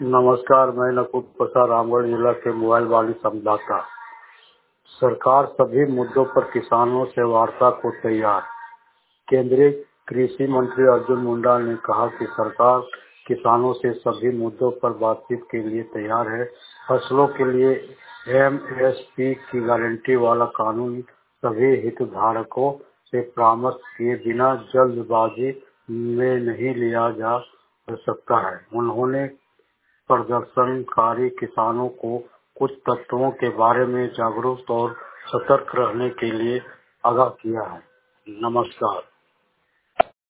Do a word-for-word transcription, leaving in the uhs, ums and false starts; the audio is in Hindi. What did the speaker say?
नमस्कार, मैं नकुल प्रसाद रामगढ़ जिला के मोबाइल वाली संवाददाता। सरकार सभी मुद्दों पर किसानों से वार्ता को तैयार। केंद्रीय कृषि मंत्री अर्जुन मुंडा ने कहा कि सरकार किसानों से सभी मुद्दों पर बातचीत के लिए तैयार है। फसलों के लिए एम एस पी की गारंटी वाला कानून सभी हितधारकों से परामर्श किए बिना जल्दबाजी में नहीं लिया जा सकता है। उन्होंने प्रदर्शनकारी किसानों को कुछ तत्वों के बारे में जागरूक और सतर्क रहने के लिए आगाह किया है। नमस्कार।